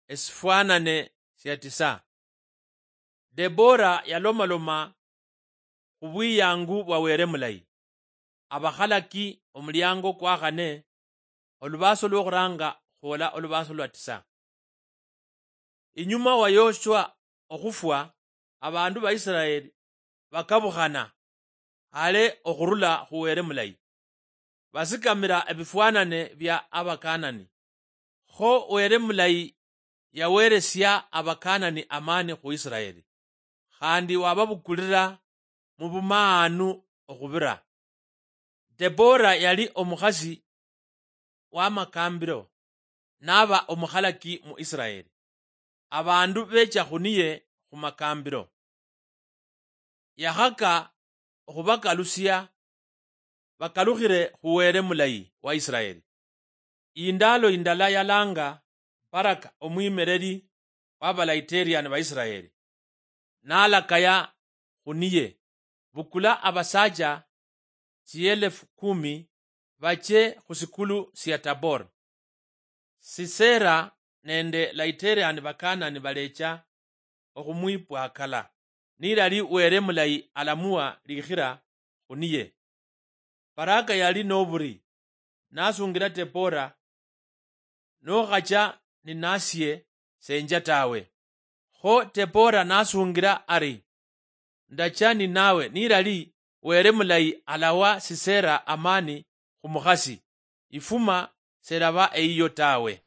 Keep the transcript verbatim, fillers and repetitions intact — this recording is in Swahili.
Esifwanane sya tisa. Debora yalomaloma kubwiyangu bwawere mulayi. Abakhalaki omulyango kwakhane olubaso lwokhuranga khola olubaso lwa tisa. Inyuma wa Yoshua okhufwa abandu ba Israeli bakabukhana ale okhurula khuwere mulayi. Basikamira ebifwanane bya abakanani. Kho were mulayi yaweresya abakanani amani khu Israeli. Khandi wababukulira mu bumaanu okhubira. Debora yali omukhasi wa makambiro naba omukhalaki mu Israeli. Abandu becha khuniye khu makambiro. Yakhaka khubakalusya bakalukhire khuwere mulayi wa Israeli. Indalo indala yalanga Baraka omwimereri w'abalaiterani ba Israeli. Nalakaya khuniye bukula abasaja chielefu kumi bache khusikulu sya Tabor. Sisera nende laiterani bakanani balecha okhumwipwakala. Nilali were mulayi alamua likhira khuniye. Baraka yali noburi nasungira Debora nokhacha ninasye senja tawe. Kho Debora nasungira ari ndacha ninawe nilali were mulayi alawa Sisera amani khumukhasi ifuma seraba eiyo tawe.